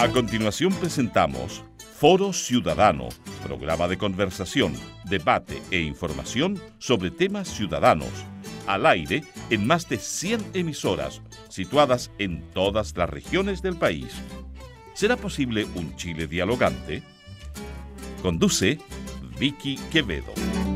A continuación presentamos Foro Ciudadano, programa de conversación, debate e información sobre temas ciudadanos, al aire en más de 100 emisoras, situadas en todas las regiones del país. ¿Será posible un Chile dialogante? Conduce Vicky Quevedo.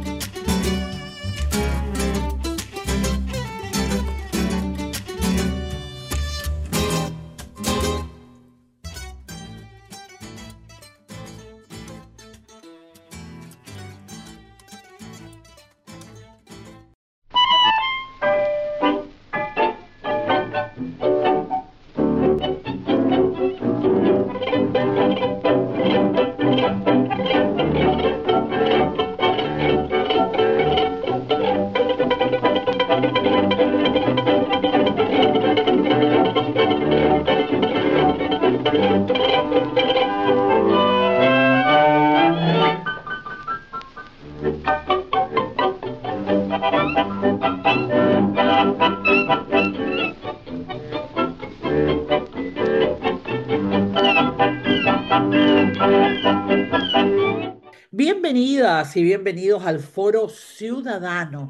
Bienvenidas y bienvenidos al Foro Ciudadano.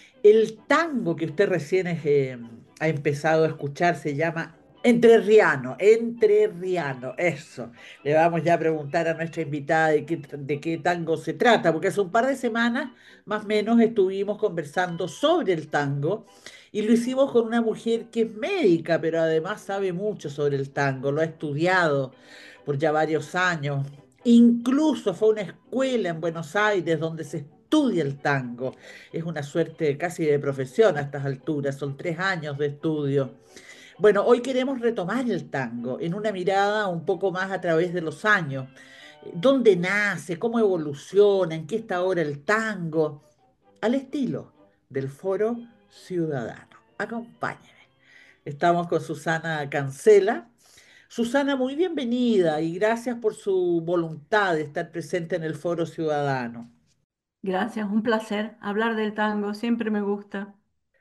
El tango que usted recién ha empezado a escuchar se llama Entrerriano, Entrerriano, eso. Le vamos ya a preguntar a nuestra invitada de qué tango se trata, porque hace un par de semanas más o menos estuvimos conversando sobre el tango y lo hicimos con una mujer que es médica, pero además sabe mucho sobre el tango, lo ha estudiado por ya varios años. Incluso fue a una escuela en Buenos Aires donde se estudia el tango. Es una suerte casi de profesión a estas alturas, son 3 años de estudio. Bueno, hoy queremos retomar el tango en una mirada un poco más a través de los años. ¿Dónde nace? ¿Cómo evoluciona? ¿En qué está ahora el tango? Al estilo del Foro Ciudadano. Acompáñenme. Estamos con Susana Cancela. Susana, muy bienvenida y gracias por su voluntad de estar presente en el Foro Ciudadano. Gracias, un placer hablar del tango, siempre me gusta.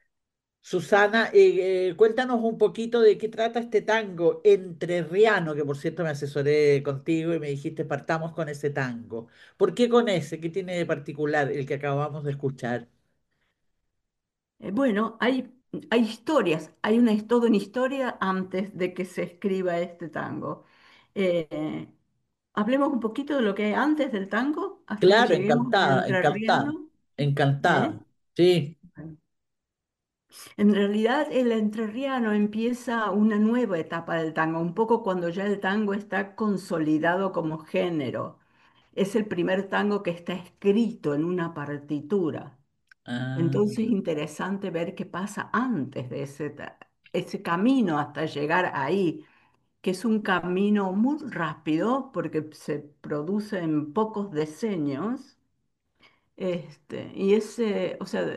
Susana, cuéntanos un poquito de qué trata este tango entrerriano, que por cierto me asesoré contigo y me dijiste partamos con ese tango. ¿Por qué con ese? ¿Qué tiene de particular el que acabamos de escuchar? Bueno, hay historias, toda una historia antes de que se escriba este tango. Eh, Hablemos un poquito de lo que hay antes del tango, hasta que Claro, lleguemos al encantada, encantada, entrerriano. ¿Eh? encantada. Sí, Bueno, en realidad el entrerriano empieza una nueva etapa del tango, un poco cuando ya el tango está consolidado como género. Es el primer tango que está escrito en una partitura. ah, Entonces es interesante ver qué pasa antes de ese camino hasta llegar ahí, que es un camino muy rápido porque se produce en pocos decenios. O sea,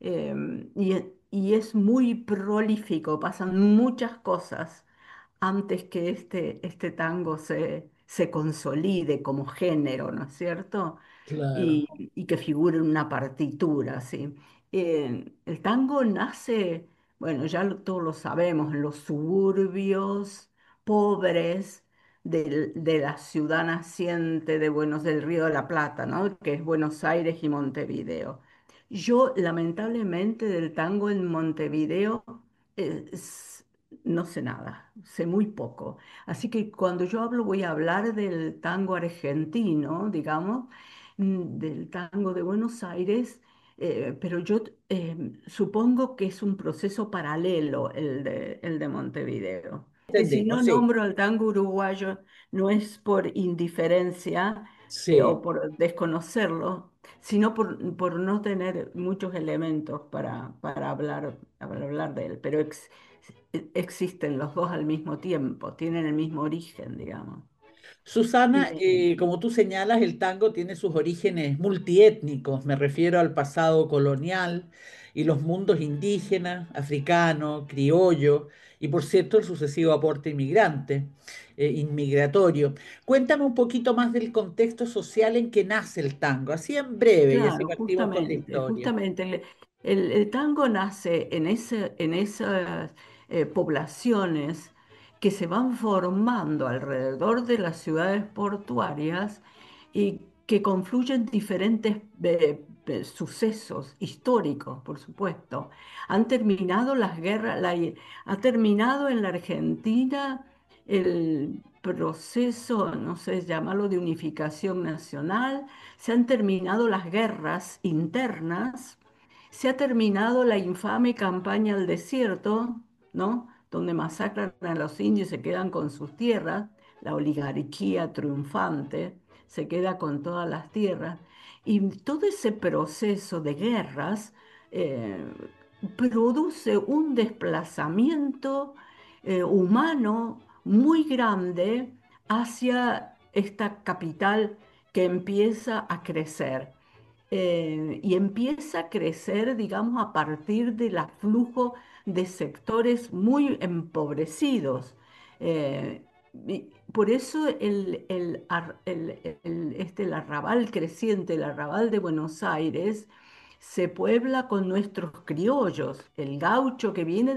y es muy prolífico, pasan muchas cosas antes que este tango se consolide como género, ¿no es cierto? claro, Y que figure en una partitura, ¿sí? El tango nace, bueno, todos lo sabemos, en los suburbios pobres de la ciudad naciente del Río de la Plata, ¿no? Que es Buenos Aires y Montevideo. Yo, lamentablemente, del tango en Montevideo eh, s- no sé nada, sé muy poco. Así que cuando yo hablo, voy a hablar del tango argentino, digamos, del tango de Buenos Aires, pero yo supongo que es un proceso paralelo el de Montevideo. Que si no entendemos, sí, nombro al tango uruguayo, no es por indiferencia o sí. por desconocerlo, sino por no tener muchos elementos para hablar de él. Pero existen los dos al mismo tiempo, tienen el mismo origen, digamos. Susana, Eh, como tú señalas, el tango tiene sus orígenes multiétnicos, me refiero al pasado colonial y los mundos indígena, africano, criollo y por cierto el sucesivo aporte inmigrante, inmigratorio. Cuéntame un poquito más del contexto social en que nace el tango, así en breve y así Claro, partimos con la justamente, historia. justamente el tango nace en esas poblaciones que se van formando alrededor de las ciudades portuarias y que confluyen diferentes sucesos históricos, por supuesto. Han terminado las guerras, ha terminado en la Argentina el proceso, no sé, llamarlo de unificación nacional, se han terminado las guerras internas, se ha terminado la infame campaña al desierto, ¿no? Donde masacran a los indios y se quedan con sus tierras, la oligarquía triunfante se queda con todas las tierras. Y todo ese proceso de guerras eh, produce un desplazamiento humano muy grande hacia esta capital que empieza a crecer. Y empieza a crecer, digamos, a partir del aflujo de sectores muy empobrecidos. Por eso el arrabal creciente, el arrabal de Buenos Aires, se puebla con nuestros criollos, el gaucho que viene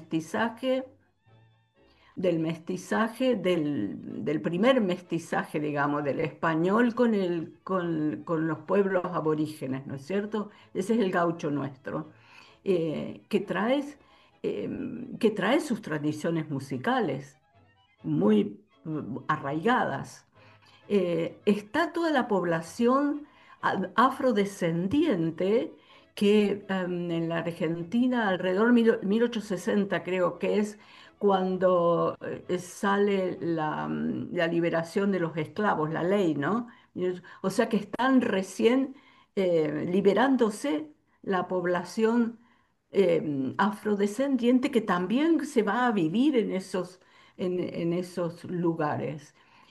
del primer mestizaje, digamos, del español con los pueblos aborígenes, ¿no es cierto? Ese es el gaucho nuestro, eh, que trae, eh, que trae sus tradiciones musicales muy arraigadas. Está toda la población afrodescendiente que en la Argentina alrededor de 1860 creo que es cuando sale la liberación de los esclavos, la ley, ¿no? O sea que están recién liberándose la población afrodescendiente que también se va a vivir en esos lugares.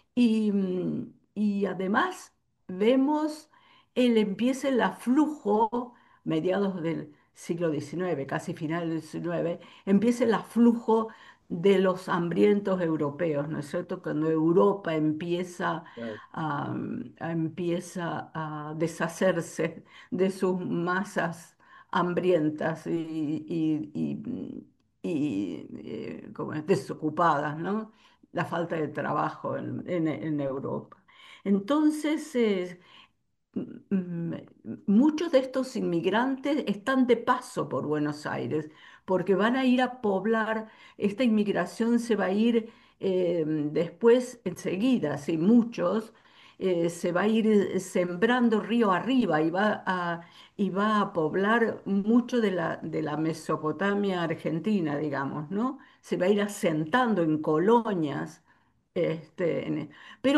Y además vemos empieza el aflujo, mediados del siglo XIX, casi final del XIX, empieza el aflujo de los hambrientos europeos, ¿no es cierto? Cuando Europa Claro. empieza a deshacerse de sus masas hambrientas como es, desocupadas, ¿no? La falta de trabajo en Europa. Entonces, mm, muchos de estos inmigrantes están de paso por Buenos Aires, porque van a ir a poblar, esta inmigración se va a ir después, enseguida, sí, muchos, se va a ir sembrando río arriba y va a poblar mucho de la Mesopotamia argentina, digamos, ¿no? Se va a ir asentando en colonias. Pero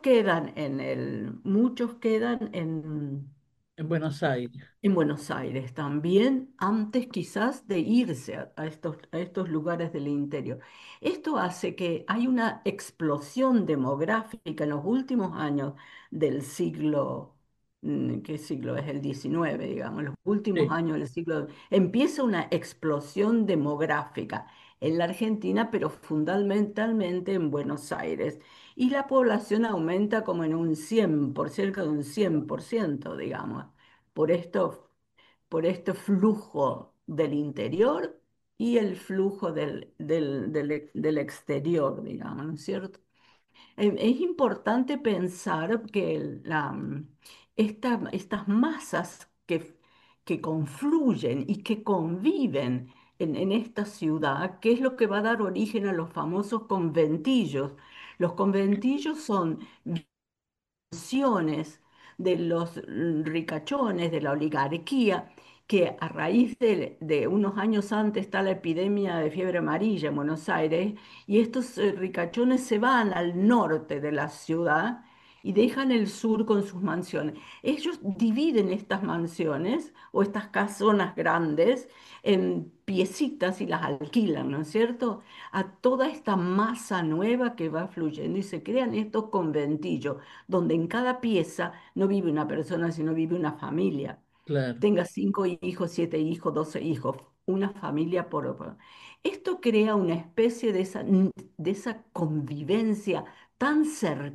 muchos quedan En Buenos Aires. en Buenos Aires también, antes quizás de irse a estos lugares del interior. Esto hace que hay una explosión demográfica en los últimos años del siglo, ¿qué siglo es? El XIX, digamos, los últimos Sí, años del siglo, empieza una explosión demográfica en la Argentina, pero fundamentalmente en Buenos Aires. Y la población aumenta como en un 100, por cerca de un 100%, digamos por esto, por este flujo del interior y el flujo del exterior, digamos, ¿no es cierto? Es importante pensar que estas masas que confluyen y que conviven en esta ciudad, que es lo que va a dar origen a los famosos conventillos. Los conventillos son acciones de los ricachones, de la oligarquía, que a raíz de unos años antes está la epidemia de fiebre amarilla en Buenos Aires, y estos ricachones se van al norte de la ciudad y dejan el sur con sus mansiones. Ellos dividen estas mansiones o estas casonas grandes en piecitas y las alquilan, ¿no es cierto? A toda esta masa nueva que va fluyendo y se crean estos conventillos donde en cada pieza no vive una persona, sino vive una familia. claro, Tenga 5 hijos, 7 hijos, 12 hijos, una familia Esto crea una especie de esa convivencia tan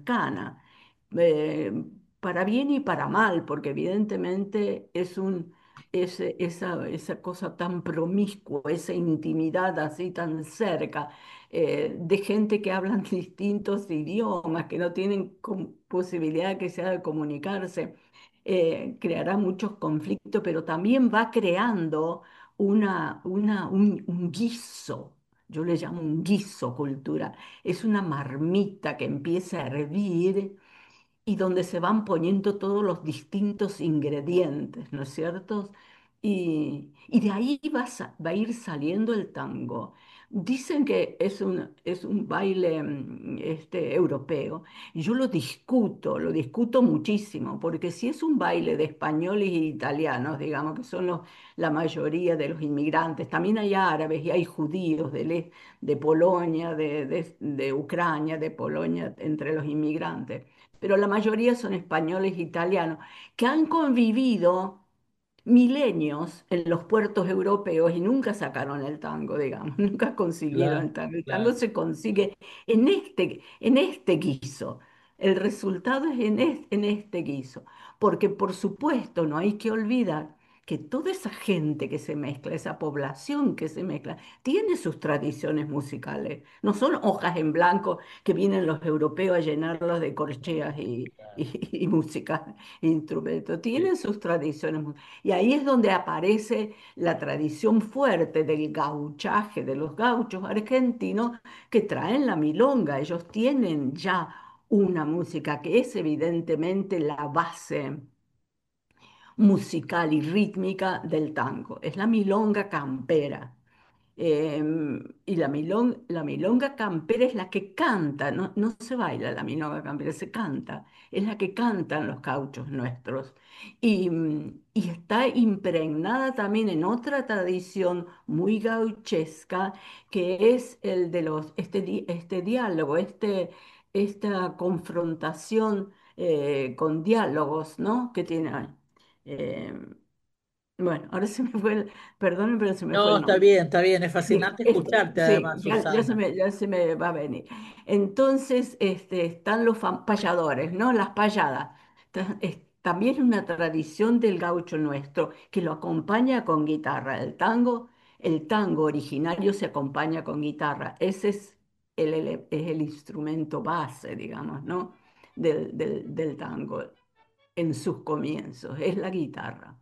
cercana, eh, para bien y para mal, porque evidentemente es esa cosa tan promiscua, esa intimidad así tan cerca, de gente que hablan distintos idiomas, que no tienen posibilidad que sea de comunicarse, creará muchos conflictos, pero también va creando un guiso. Yo le llamo un guiso cultural. Es una marmita que empieza a hervir y donde se van poniendo todos los distintos ingredientes, ¿no es cierto? Y de ahí va a ir saliendo el tango. Dicen que es un baile europeo. Y yo lo discuto muchísimo, porque si es un baile de españoles y italianos, digamos, que son la mayoría de los inmigrantes, también hay árabes y hay judíos de Polonia, de Ucrania, de Polonia, entre los inmigrantes, pero la mayoría son españoles e italianos, que han convivido milenios en los puertos europeos y nunca sacaron el tango, digamos, nunca consiguieron Claro, el tango. El tango claro. se consigue en este guiso. El resultado es en este guiso, porque por supuesto no hay que olvidar que toda esa gente que se mezcla, esa población que se mezcla, tiene sus tradiciones musicales. No son hojas en blanco que vienen los europeos a llenarlos de corcheas y música, instrumentos. Sí. Tienen sus tradiciones. Y ahí es donde aparece la tradición fuerte del gauchaje, de los gauchos argentinos que traen la milonga. Ellos tienen ya una música que es evidentemente la base musical y rítmica del tango. Es la milonga campera. Y la milonga campera es la que canta, no, no se baila la milonga campera, se canta, es la que cantan los gauchos nuestros. Y está impregnada también en otra tradición muy gauchesca, que es el de este diálogo, esta confrontación con diálogos, ¿no? Que tiene. eh, bueno, ahora perdón, pero se me fue No, el nombre. está bien, es Sí, fascinante escucharte sí, además, ya se Susana. me, ya se me va a venir. Entonces, están los payadores, ¿no? Las payadas. También es una tradición del gaucho nuestro que lo acompaña con guitarra. El tango originario se acompaña con guitarra. Ese es el instrumento base, digamos, ¿no? Del tango en sus comienzos, es la guitarra.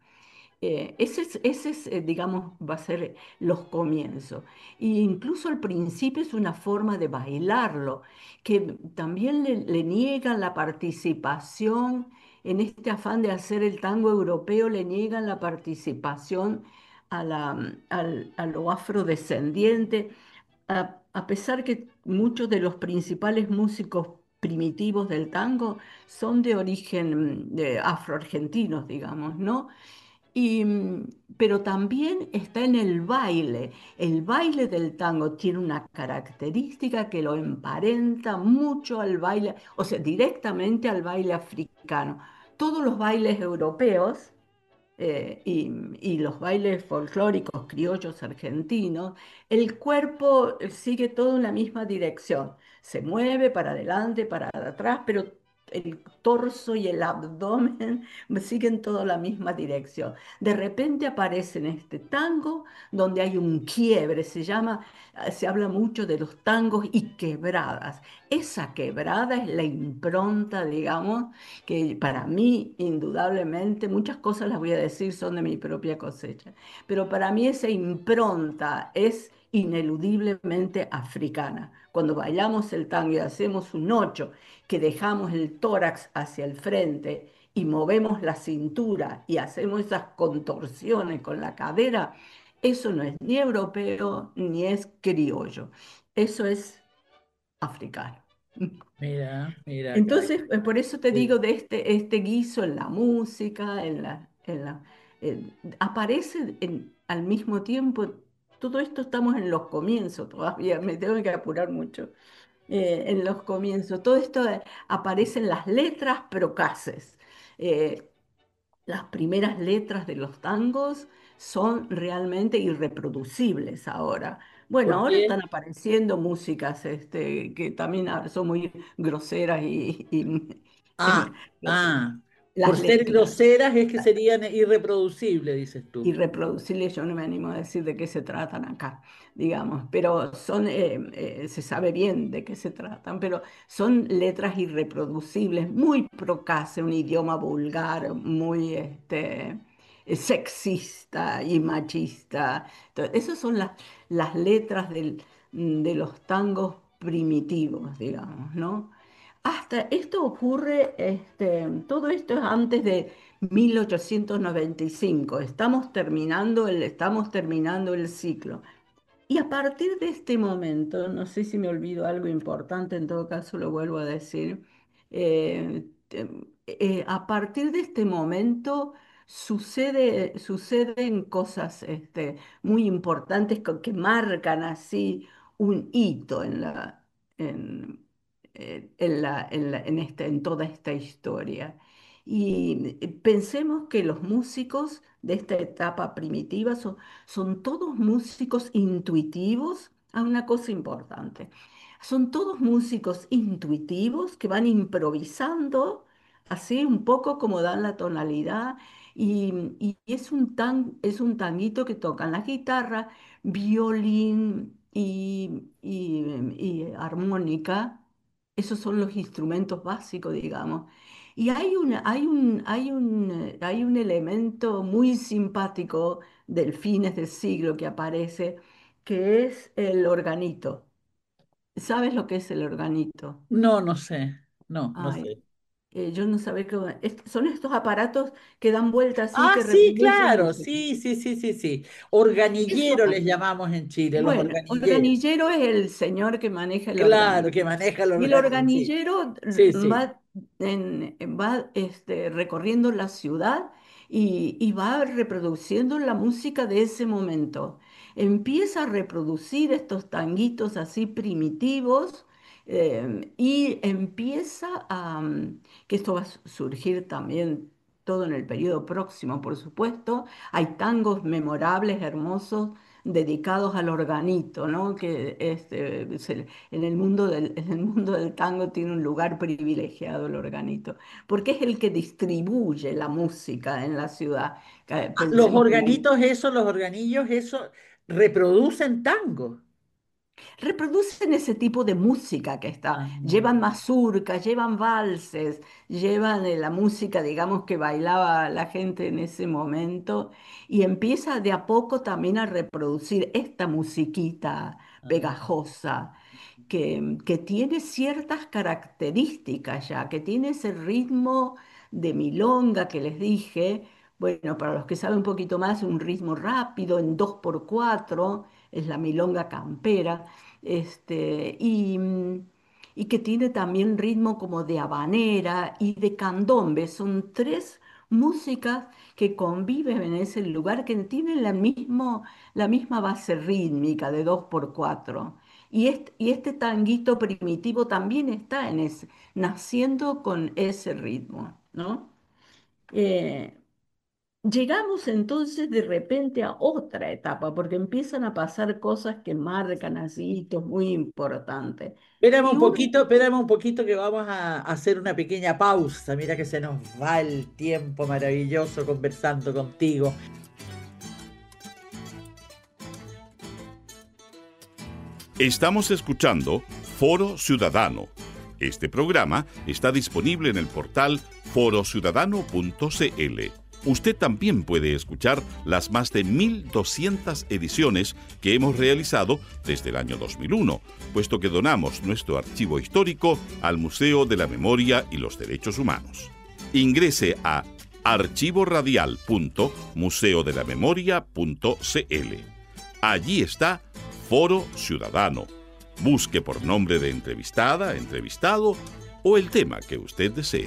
Digamos, va a ser los comienzos. E incluso al principio es una forma de bailarlo, que también le niegan la participación, en este afán de hacer el tango europeo, le niegan la participación a lo afrodescendiente, a pesar que muchos de los principales músicos primitivos del tango son de origen afroargentinos, digamos, ¿no? Pero también está en el baile. El baile del tango tiene una característica que lo emparenta mucho al baile, o sea, directamente al baile africano. Todos los bailes europeos y los bailes folclóricos criollos argentinos, el cuerpo sigue todo en la misma dirección. Se mueve para adelante, para atrás, pero el torso y el abdomen siguen toda la misma dirección. De repente aparece en este tango donde hay un quiebre, se habla mucho de los tangos y quebradas. Esa quebrada es la impronta, digamos, que para mí, indudablemente, muchas cosas las voy a decir son de mi propia cosecha, pero para mí esa impronta es ineludiblemente africana. Cuando bailamos el tango y hacemos un ocho, que dejamos el tórax hacia el frente y movemos la cintura y hacemos esas contorsiones con la cadera, eso no es ni europeo ni es criollo, eso es africano. Mira, mira, Entonces, por eso te sí. digo de este guiso en la música, aparece al mismo tiempo, todo esto estamos en los comienzos todavía, me tengo que apurar mucho, en los comienzos, todo esto aparece en las letras procaces. Eh, las primeras letras de los tangos son realmente irreproducibles ahora. Bueno, ¿Por ahora qué? están apareciendo músicas que también son muy groseras y Ah, ah. Por las ser letras. groseras es que serían irreproducibles, dices tú. Irreproducibles, yo no me animo a decir de qué se tratan acá, digamos, pero son, se sabe bien de qué se tratan, pero son letras irreproducibles, muy procase, un idioma vulgar, muy sexista y machista. Entonces, esas son las letras de los tangos primitivos, digamos, ¿no? Hasta esto ocurre, todo esto es antes de 1895. Estamos terminando el ciclo. Y a partir de este momento, no sé si me olvido algo importante, en todo caso lo vuelvo a decir, a partir de este momento suceden cosas muy importantes que marcan así un hito en toda esta historia. Y pensemos que los músicos de esta etapa primitiva son todos músicos intuitivos. Una cosa importante. Son todos músicos intuitivos que van improvisando, así un poco como dan la tonalidad. Y es un tanguito que tocan la guitarra, violín y armónica. Esos son los instrumentos básicos, digamos. Y hay un elemento muy simpático del fines del siglo que aparece, que es el organito. ¿Sabes lo que es el organito? No, no sé. No, no Ay, sé. yo no sabía son estos aparatos que dan vuelta así, Ah, que sí, reproducen claro. música. Sí, sí, sí, sí, sí. Eso, Organillero les llamamos en Chile, los bueno, organilleros. organillero es el señor que maneja el Claro, organito. que maneja el Y el organillo, sí. organillero Sí, sí. va recorriendo la ciudad y va reproduciendo la música de ese momento. Empieza a reproducir estos tanguitos así primitivos, y empieza que esto va a surgir también todo en el periodo próximo, por supuesto. Hay tangos memorables, hermosos, dedicados al organito, ¿no? Que en el mundo del tango tiene un lugar privilegiado el organito, porque es el que distribuye la música en la ciudad. Ah, los Pensemos que organitos, esos, los organillos, esos, reproducen tango. reproducen ese tipo de música que está. Ah, Llevan mazurcas, llevan valses, llevan la música, digamos, que bailaba la gente en ese momento, y empieza de a poco también a reproducir esta musiquita ah. pegajosa que tiene ciertas características ya, que tiene ese ritmo de milonga que les dije. Bueno, para los que saben un poquito más, un ritmo rápido en 2x4 es la milonga campera, y que tiene también ritmo como de habanera y de candombe. Son tres músicas que conviven en ese lugar, que tienen la misma base rítmica de 2x4. Y este tanguito primitivo también está naciendo con ese ritmo, ¿no? Eh, Llegamos entonces de repente a otra etapa, porque empiezan a pasar cosas que marcan así hitos muy importantes. Y uno, Espérame un poquito que vamos a hacer una pequeña pausa. Mira que se nos va el tiempo maravilloso conversando contigo. Estamos escuchando Foro Ciudadano. Este programa está disponible en el portal forociudadano.cl. Usted también puede escuchar las más de 1.200 ediciones que hemos realizado desde el año 2001, puesto que donamos nuestro archivo histórico al Museo de la Memoria y los Derechos Humanos. Ingrese a archivoradial.museodelamemoria.cl. Allí está Foro Ciudadano. Busque por nombre de entrevistada, entrevistado o el tema que usted desee.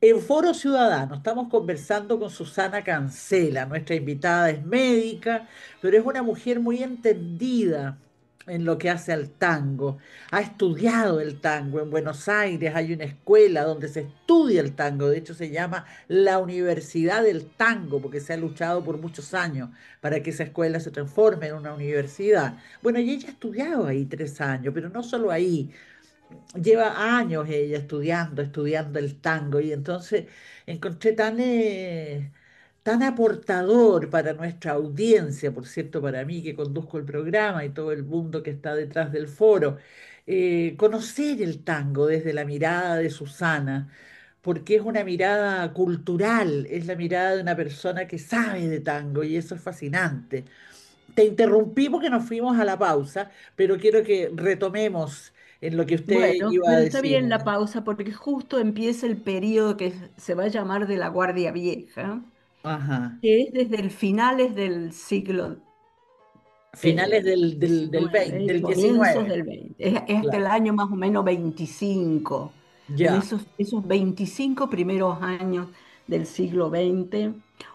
En Foro Ciudadano estamos conversando con Susana Cancela. Nuestra invitada es médica, pero es una mujer muy entendida en lo que hace al tango. Ha estudiado el tango. En Buenos Aires hay una escuela donde se estudia el tango. De hecho, se llama la Universidad del Tango, porque se ha luchado por muchos años para que esa escuela se transforme en una universidad. Bueno, y ella ha estudiado ahí 3 años, pero no solo ahí. Lleva años ella estudiando el tango y entonces encontré tan aportador para nuestra audiencia, por cierto, para mí que conduzco el programa y todo el mundo que está detrás del foro, conocer el tango desde la mirada de Susana, porque es una mirada cultural, es la mirada de una persona que sabe de tango y eso es fascinante. Te interrumpí porque nos fuimos a la pausa, pero quiero que retomemos en lo que usted Bueno, iba a bueno, está bien decirme. la pausa porque justo empieza el periodo que se va a llamar de la Guardia Vieja, Ajá. que es desde el finales del siglo Finales del 20, 19 y del comienzos 19. del 20. Es hasta el Claro. año más o menos 25. En Ya. esos 25 primeros años del siglo XX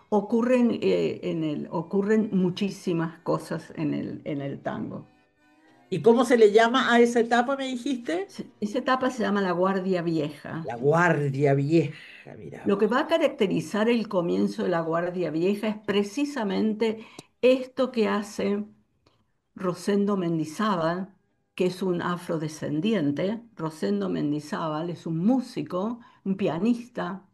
ocurren muchísimas cosas en el tango. ¿Y cómo se le llama a esa etapa, me dijiste? Esa etapa se llama la Guardia Vieja. La Guardia Vieja, mira Lo que vos. va a caracterizar el comienzo de la Guardia Vieja es precisamente esto que hace Rosendo Mendizábal, que es un afrodescendiente. Rosendo Mendizábal es un músico, un pianista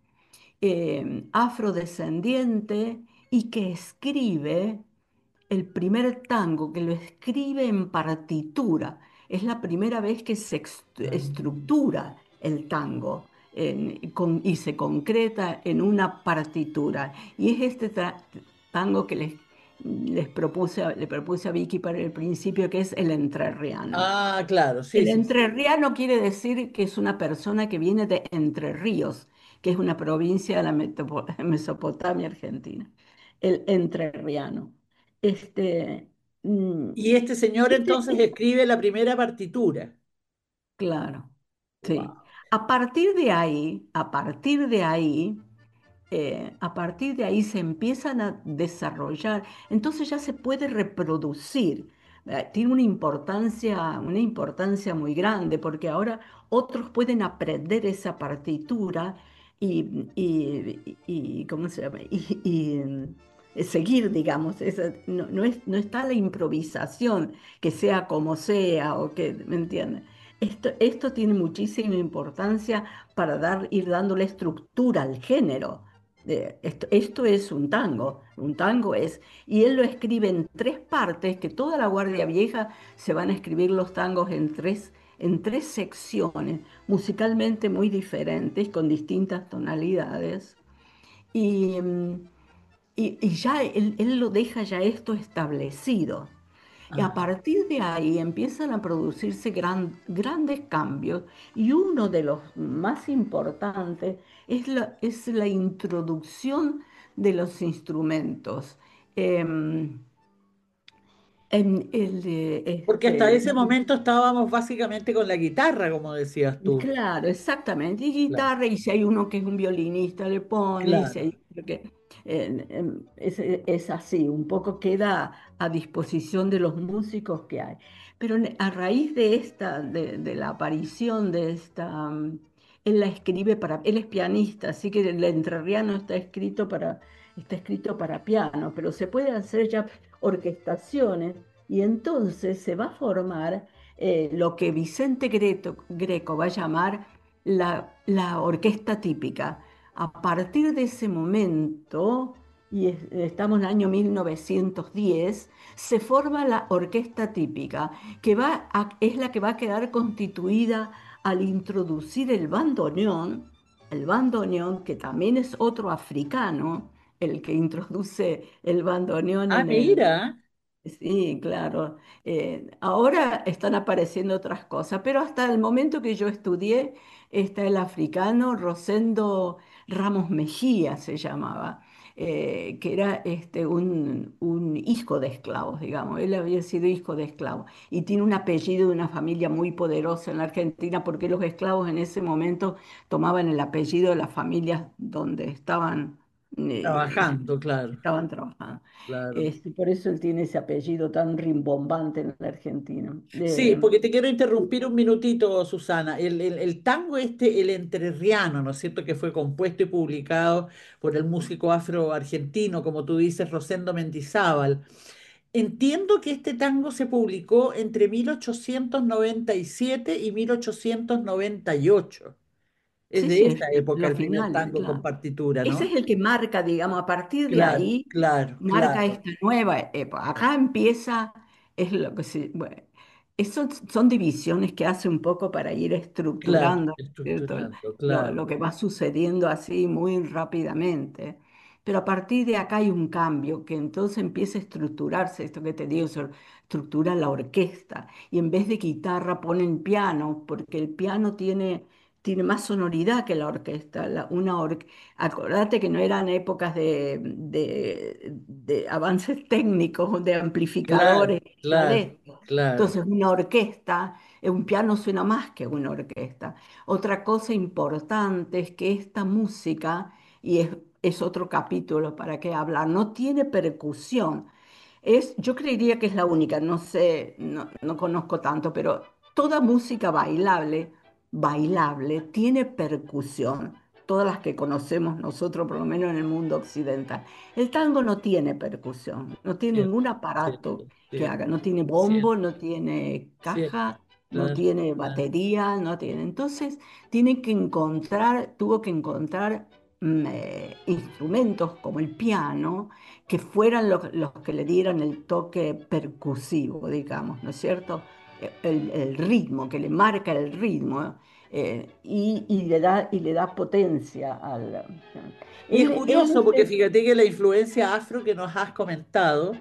afrodescendiente y que escribe el primer tango, que lo escribe en partitura. Es la primera vez que se Ah. estructura el tango y se concreta en una partitura. Y es este tango que le propuse a Vicky para el principio, que es el entrerriano. Ah, claro, sí, El sí, sí. entrerriano quiere decir que es una persona que viene de Entre Ríos, que es una provincia de la Mesopotamia argentina. El entrerriano. Este, mm, Y este señor este, entonces escribe la primera partitura. claro, sí. Wow. A partir de ahí se empiezan a desarrollar, entonces ya se puede reproducir. Tiene una importancia muy grande porque ahora otros pueden aprender esa partitura ¿cómo se llama? Seguir, digamos. No está la improvisación, que sea como sea o que, ¿me entiendes? Esto tiene muchísima importancia para ir dándole estructura al género. Esto es un tango es, y él lo escribe en tres partes, que toda la Guardia Vieja se van a escribir los tangos en tres secciones, musicalmente muy diferentes, con distintas tonalidades, y, y ya él lo deja ya esto establecido. Y a Ajá. partir de ahí empiezan a producirse grandes cambios y uno de los más importantes es la introducción de los instrumentos. Em, Porque hasta ese momento estábamos básicamente con la guitarra, como decías tú. Claro, exactamente. Y Claro, guitarra, y si hay uno que es un violinista, le pone, y si claro. hay otro que es así, un poco queda a disposición de los músicos que hay. Pero a raíz de de la aparición de esta, él la escribe él es pianista, así que el entrerriano está escrito para piano, pero se puede hacer ya orquestaciones, y entonces se va a formar lo que Vicente Greco va a llamar la orquesta típica. A partir de ese momento, estamos en el año 1910, se forma la orquesta típica, es la que va a quedar constituida al introducir el bandoneón, que también es otro africano, el que introduce el bandoneón Ah, en el. mira. Sí, claro. Ahora están apareciendo otras cosas, pero hasta el momento que yo estudié, está el africano Rosendo Ramos Mejía, se llamaba. que era un hijo de esclavos, digamos. Él había sido hijo de esclavos y tiene un apellido de una familia muy poderosa en la Argentina porque los esclavos en ese momento tomaban el apellido de las familias donde eh, Trabajando, claro, estaban trabajando. claro. Por eso él tiene ese apellido tan rimbombante en la Argentina. Sí, porque te quiero interrumpir un minutito, Susana. El tango este, el entrerriano, ¿no es cierto?, que fue compuesto y publicado por el músico afro-argentino, como tú dices, Rosendo Mendizábal. Entiendo que este tango se publicó entre 1897 y 1898. Es Sí, de sí, esa época los el primer finales, tango con claro. partitura, Ese ¿no? es el que marca, digamos, a partir de Claro, ahí, claro, marca claro, esta nueva época. Acá empieza, bueno, son divisiones que hace un poco para ir claro, estructurando, ¿cierto? estructurando, Lo claro, que va sucediendo así muy rápidamente. Pero a partir de acá hay un cambio, que entonces empieza a estructurarse, esto que te digo, se estructura la orquesta. Y en vez de guitarra ponen piano, porque el piano tiene más sonoridad que la orquesta. Acordate que no eran épocas de avances técnicos, de claro, amplificadores, nada de claro, esto. claro, Entonces, una orquesta, un piano suena más que una orquesta. Otra cosa importante es que esta música, y es otro capítulo para qué hablar, no tiene percusión. Yo creería que es la única, no sé, no conozco tanto, pero toda música bailable, tiene percusión. Todas las que conocemos nosotros, por lo menos en el mundo occidental. El tango no tiene percusión, no tiene cierto, ningún aparato cierto, que cierto, haga, no tiene bombo, cierto, no tiene cierto, caja, no claro, tiene claro. batería, no tiene. Entonces, tuvo que encontrar instrumentos como el piano que fueran los que le dieran el toque percusivo, digamos, ¿no es cierto? El ritmo, que le marca el ritmo y le da potencia al. Y es Él curioso porque dice, fíjate que la influencia afro que nos has comentado,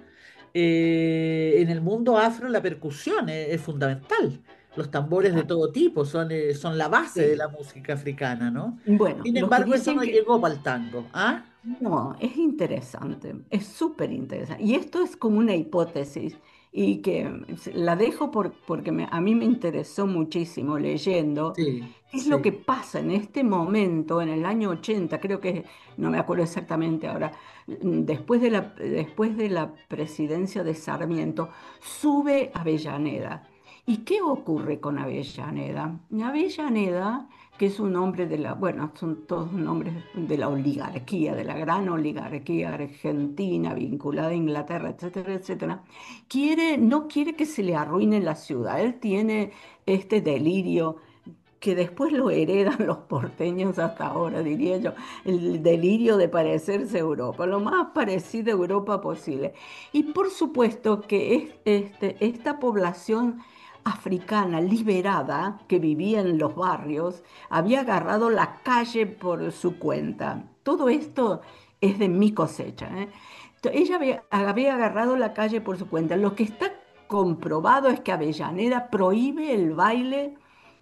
en el mundo afro la percusión es fundamental. Los tambores de claro, todo tipo son la base de sí. la música africana, ¿no? Bueno, Sin los que embargo, eso dicen no que llegó para el tango, ¿ah? no, es interesante, es súper interesante. Y esto es como una hipótesis y que la dejo porque a mí me interesó muchísimo leyendo Sí, qué es lo que sí. pasa en este momento, en el año 80, creo que, no me acuerdo exactamente ahora, después de la presidencia de Sarmiento, sube Avellaneda. ¿Y qué ocurre con Avellaneda? Avellaneda, que es un hombre bueno, son todos nombres de la oligarquía, de la gran oligarquía argentina vinculada a Inglaterra, etcétera, etcétera, no quiere que se le arruine la ciudad. Él tiene este delirio que después lo heredan los porteños hasta ahora, diría yo, el delirio de parecerse a Europa, lo más parecido a Europa posible. Y por supuesto que esta población africana liberada que vivía en los barrios había agarrado la calle por su cuenta. Todo esto es de mi cosecha, ¿eh? Ella había agarrado la calle por su cuenta. Lo que está comprobado es que Avellaneda prohíbe el baile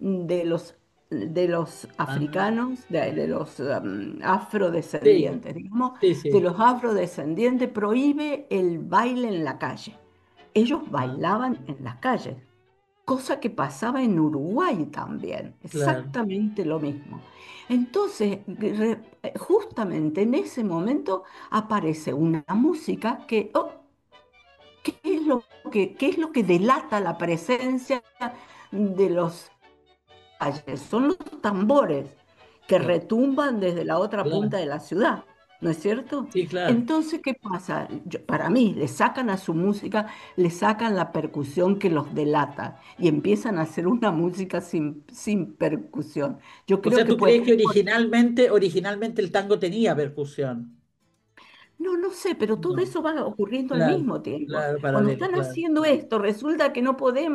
de los Ah, africanos, de los sí, afrodescendientes, digamos, sí, de sí. los afrodescendientes, prohíbe el baile en la calle. Ellos Ah, bailaban en las calles, cosa que pasaba en Uruguay también, claro. exactamente lo mismo. Entonces, justamente en ese momento aparece una música ¿qué es lo que delata la presencia de los calles? Son los tambores que Claro, retumban desde la otra claro. punta de la ciudad, ¿no es cierto? Sí, claro. Entonces, ¿qué pasa? Para mí, le sacan a su música, le sacan la percusión que los delata y empiezan a hacer una música sin percusión. Yo O creo sea, que ¿tú fue. crees que originalmente el tango tenía percusión? No, no sé, pero todo No, eso va ocurriendo al claro, mismo tiempo. claro, Cuando paralelo, están claro. haciendo esto, resulta que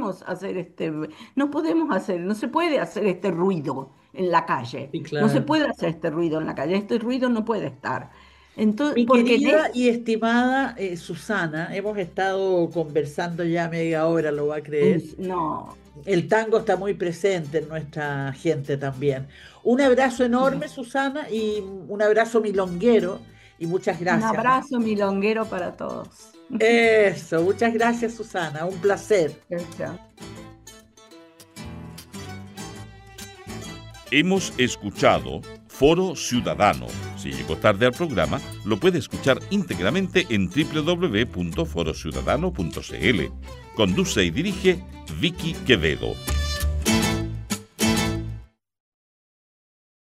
no se puede hacer este ruido en la calle. Sí, No se claro. puede hacer este ruido en la calle. Este ruido no puede estar. Entonces, Mi porque querida y estimada Susana, hemos estado conversando ya media hora, lo va a creer. no. El tango está muy presente en nuestra gente también. Un abrazo enorme, Susana, y un abrazo milonguero. Y muchas Un gracias. abrazo milonguero para todos. Eso, muchas gracias, Susana. Un placer. Chao. Hemos escuchado Foro Ciudadano. Si llegó tarde al programa, lo puede escuchar íntegramente en www.forociudadano.cl. Conduce y dirige Vicky Quevedo.